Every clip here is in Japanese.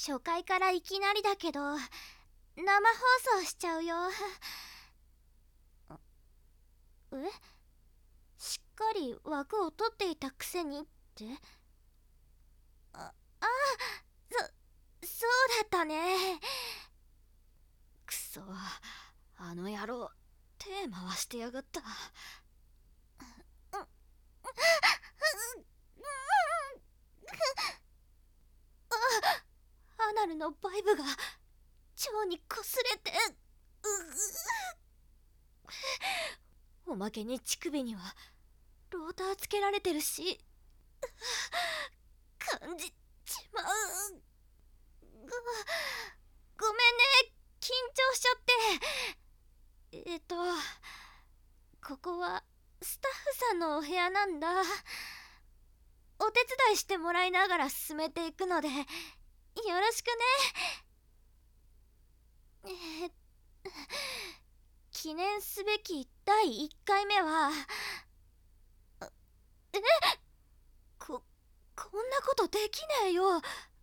初回からいきなりだけど生放送しちゃうよ。しっかり枠を取っていたくせにって。そうだったね。くそ、あの野郎手回してやがった。アナルのバイブが腸にこすれて、おまけに乳首にはローターつけられてるし、感じちまう。ごめんね、緊張しちゃって。ここはスタッフさんのお部屋なんだ。お手伝いしてもらいながら進めていくのでよろしくね。記念すべき第1回目はこんなことできねえよ。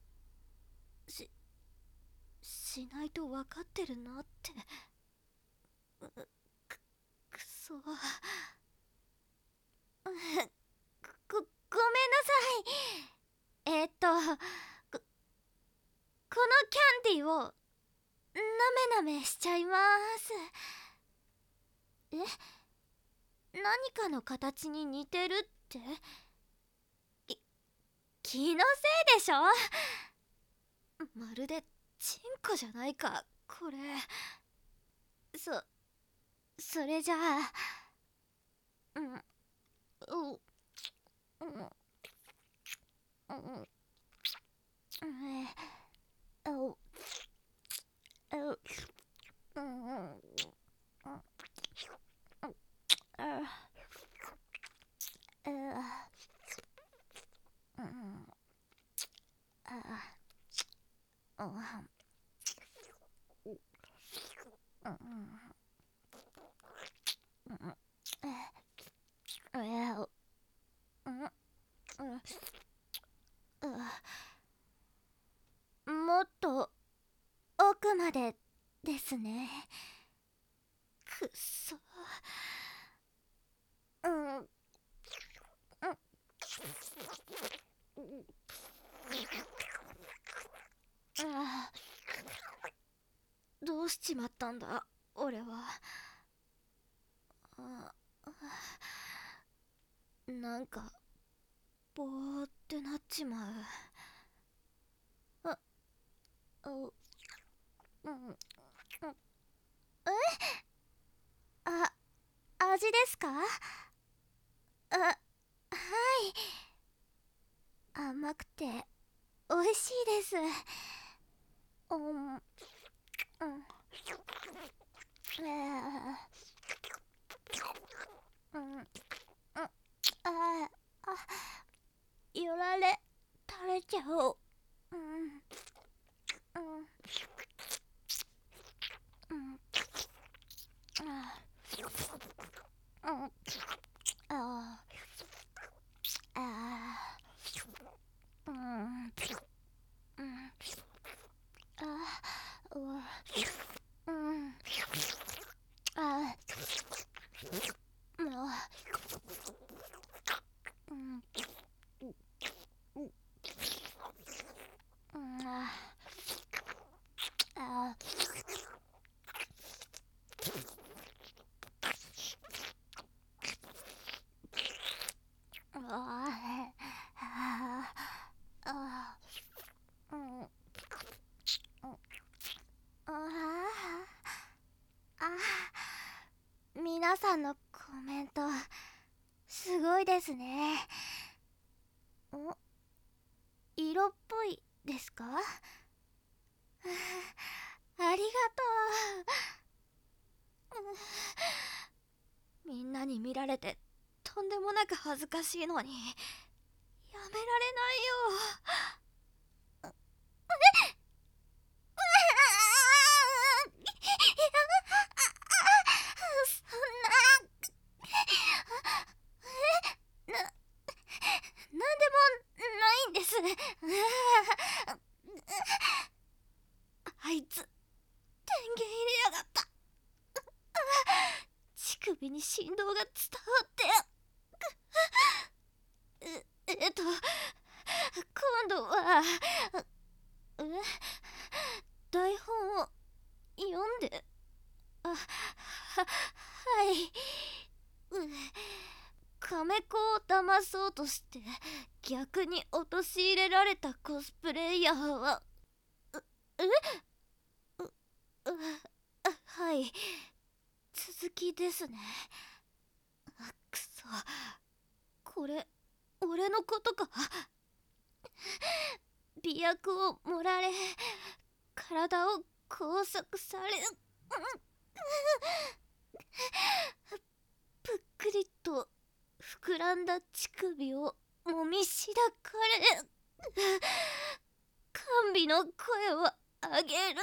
しないと分かってるなって。くそ。ごめんなさい。このキャンディーをなめなめしちゃいます。何かの形に似てるって？気のせいでしょ。まるでチンコじゃないかこれ。それじゃあもっと奥までですね。くっそ。どうしちまったんだ俺は。なんかボーってなっちまう。味ですか？はい。甘くて美味しいです。よられ垂れちゃう。皆さんのコメントすごいですね。色っぽいですか？ありがとう。みんなに見られてとんでもなく恥ずかしいのにやめられないよ。そんななんでもないんです。 振動が伝わって、今度は台本を読んで、はい。亀子を騙そうとして逆に陥れられたコスプレイヤーは、はい、続きですね。くそ、これ俺のことか。媚薬を盛られ、体を拘束され、ぷっくりと膨らんだ乳首をもみしだかれ、甘美の声を上げる。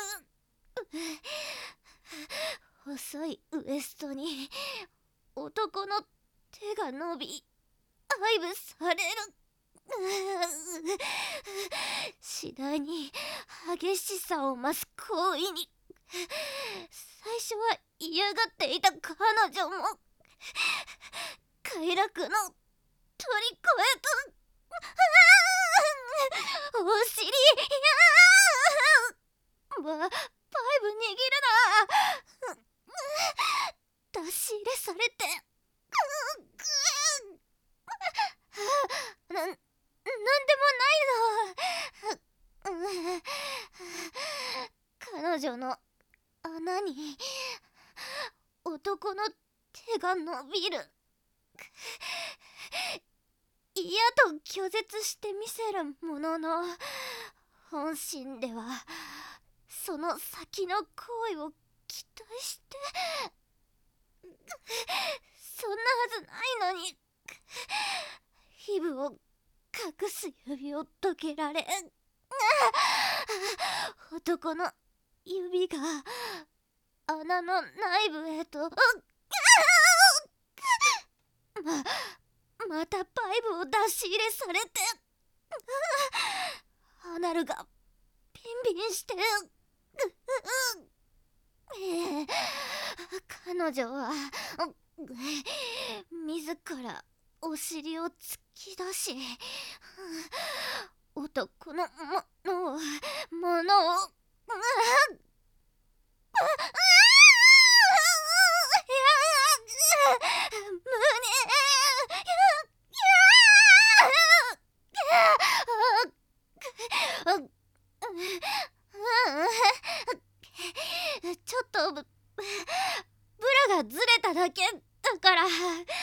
細いウエストに男の手が伸び愛撫される。次第に激しさを増す行為に、最初は嫌がっていた彼女も快楽の虜へと。お尻、パイブ握るな。出し入れされて、なんでもないの。彼女の穴に男の手が伸びる。嫌と拒絶してみせるものの、本心ではその先の行為を期待して、そんなはずないのに、皮膚を隠す指をどけられ、男の指が穴の内部へと、またパイプを出し入れされて、アナルがピンピンして、彼女は自らお尻を突き出し、男のものをちょっとブラがずれただけだから。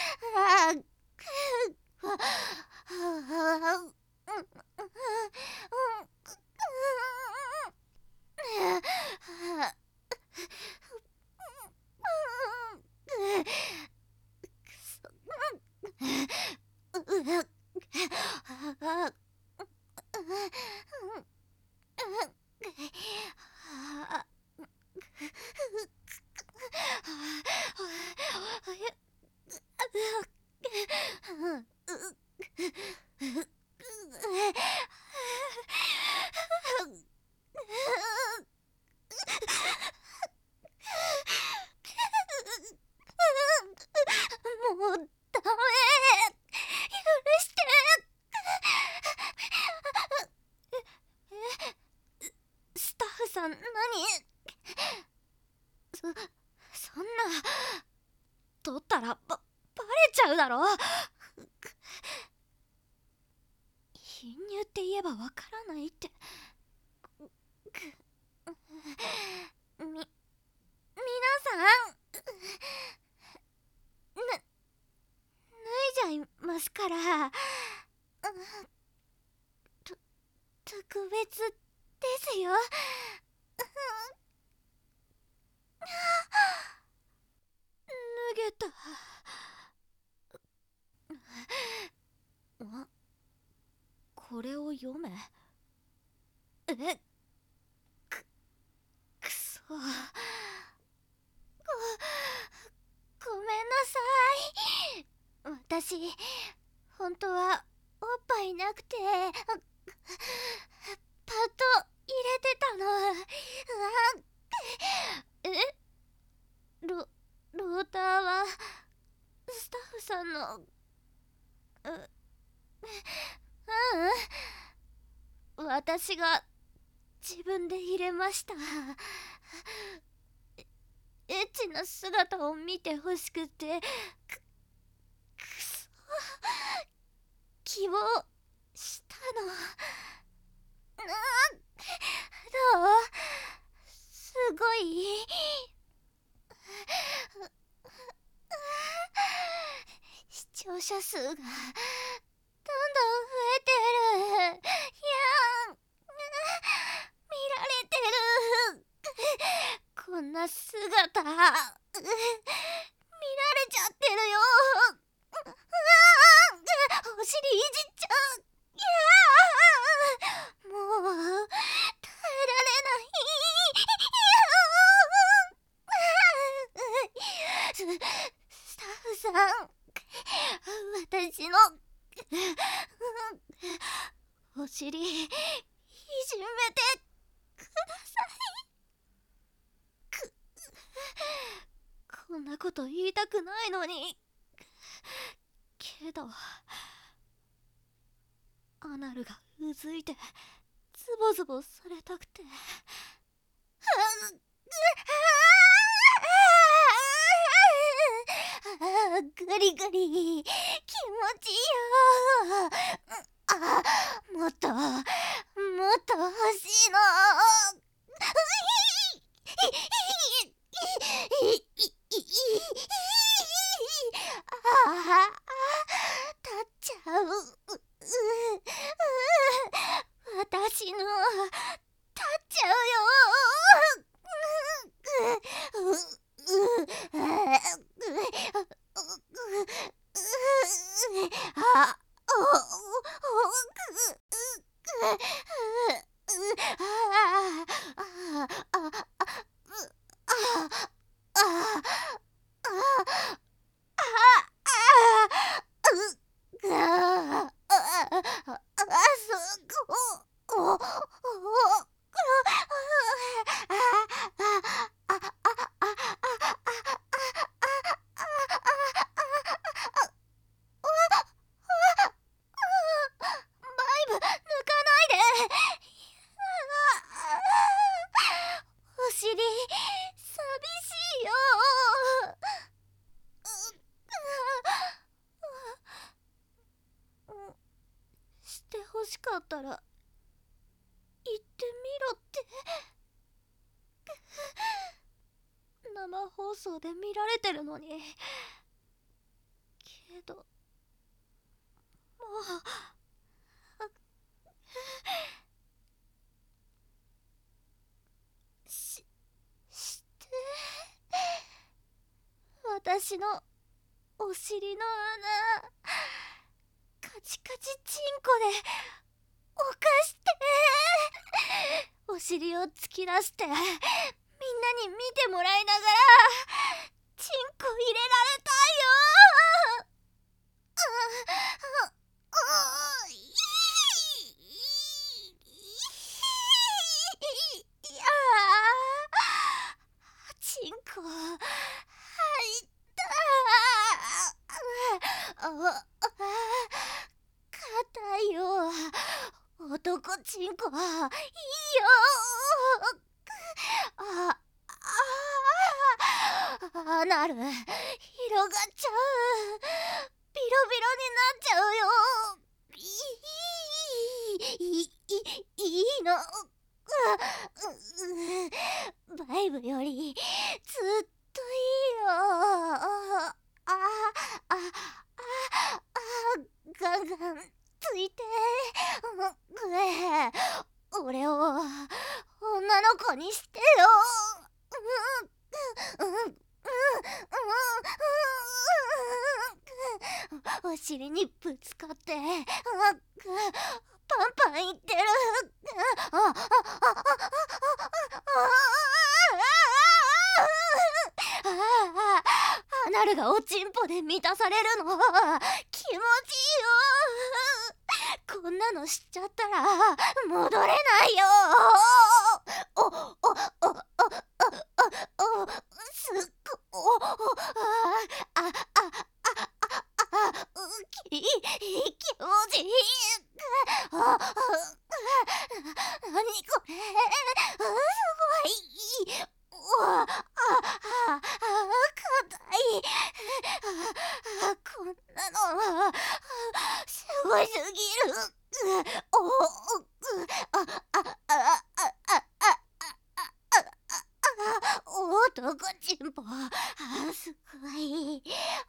もうダメ、許して。スタッフさん、そんな撮ったらバレちゃうだろ。貧乳って言えばわからないって。皆さん、脱いじゃいますから。特別ですよ。脱げた。これを読め。くそ。ごめんなさい。私本当はおっぱいなくてパッと入れてたの。ローターはスタッフさんの私が自分で入れました。エッチな姿を見てほしくて、くそ希望したの。どう？すごい？視聴者数がどんどん増えてる。いやん、見られてる。こんな姿見られちゃってるよ。お尻いじっちゃう。いやもう耐えられない。スタッフさん、私のお尻いじめてください。こんなこと言いたくないのに。けどアナルがうずいてズボズボされたくて。グリグリ気持ちいいよ。もっともっと欲しいの。立っちゃう。私の立っちゃうよ。してほしかったら言ってみろって。生放送で見られてるのに。けどもうして私のお尻の穴カチカチチンコでおかして。お尻を突き出してみんなに見てもらいながらチンコ入れられたいよ。いやチンコ入った硬いよ。男チンコいいよ。アナル広がっちゃう。ビロビロになっちゃうよ。いいの。バイブよりずっといいよ。ガンガンついて。俺を女の子にしてよ。お尻にぶつかってパンパンいってる。アナルがおちんぽで満たされるの気持ちいいよ。こんなの知っちゃったら戻れないよ。すっご気持ちいい。あ、なにこれ、すごい。硬い。こんなのすごいすぎる。男ちんぽ、すごい。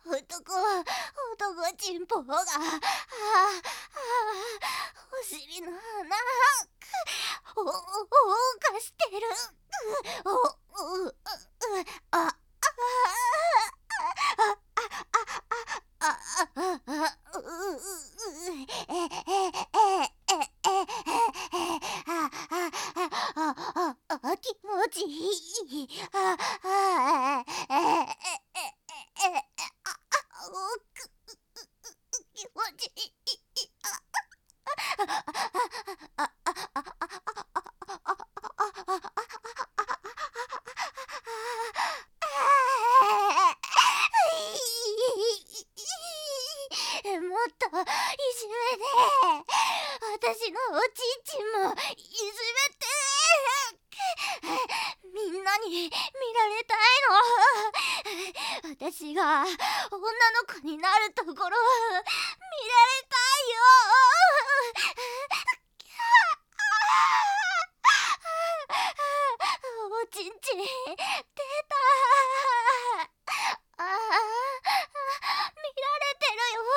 男ちんぽが、お尻の穴、かしてる。あ、気持ちいい。気持ちいい。もっといじめて、私のおちんちんもいじめて。みんなに見られたいの。私が女の子になるところ見られたいよ。おちんちん出た。見られてるよ。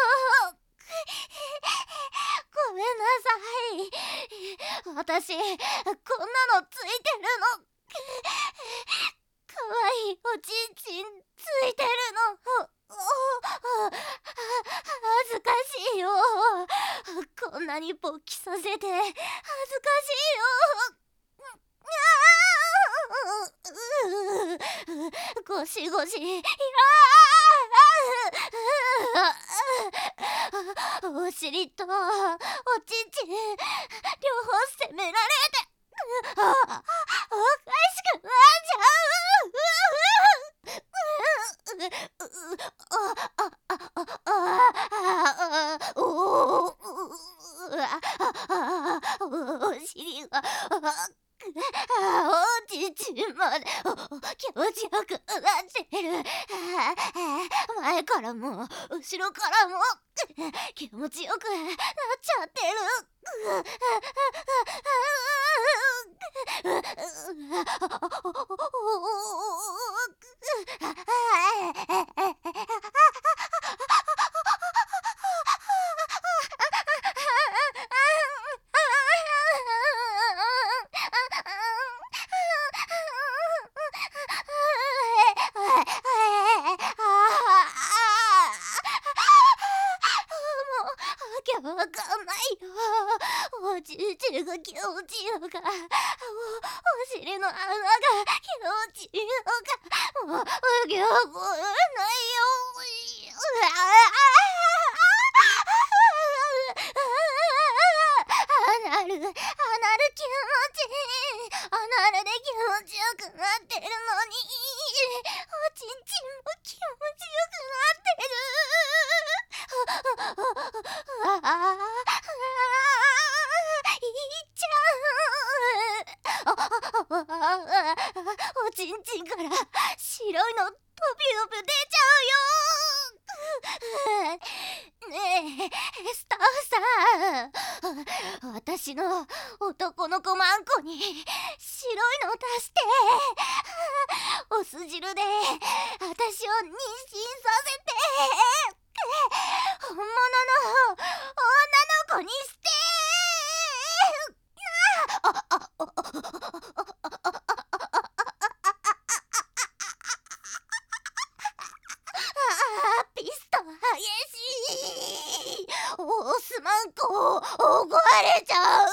ごめんなさい。私こんなのついてるの。かわいいおちんちんついてるの。恥ずかしいよ。こんなに勃起させて恥ずかしいよ。ゴシゴシ、お尻とおちんちん両方責められて、おかしくなっちゃう。お尻がおちんちんまで気持ちよくなってる。前からも後ろからも気持ちよくなっちゃってる。わかんないよ。おちんちんが気持ちいいのか、お尻の穴が気持ちいいのか、もうわけわかんないよ。アナル気持ちいい。アナルで気持ちよくなってるのに、おちんちんも気持ちよくなってる。いっちゃう。おちんちんから白いのトピトピ出ちゃうよ。ねえスタッフさん、私の男の子マンコに白いの足して、お酢汁で私を妊娠させて、本物の女の子にして。ピスト激しい。オスマンコ怒られちゃう。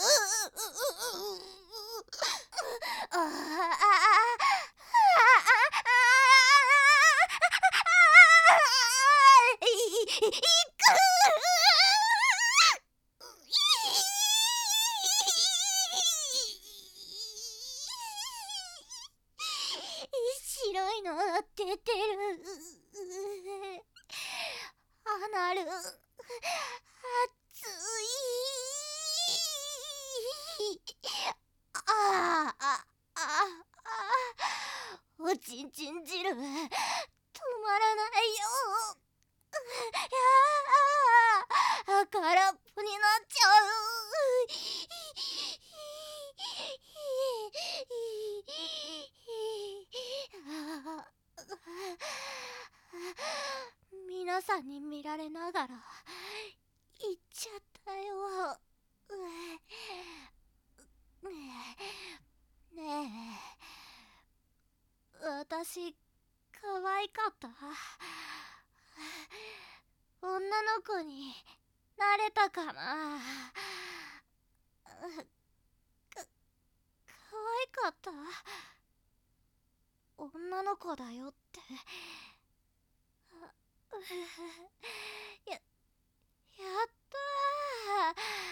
白いの出てる。アナル暑い。あああおちんちん汁止まらないよ。空っぽになっちゃう。皆さんに見られながら行っちゃったよ。ねえ、私可愛かった？女の子になれたかな？可愛かった？女の子だよって。やった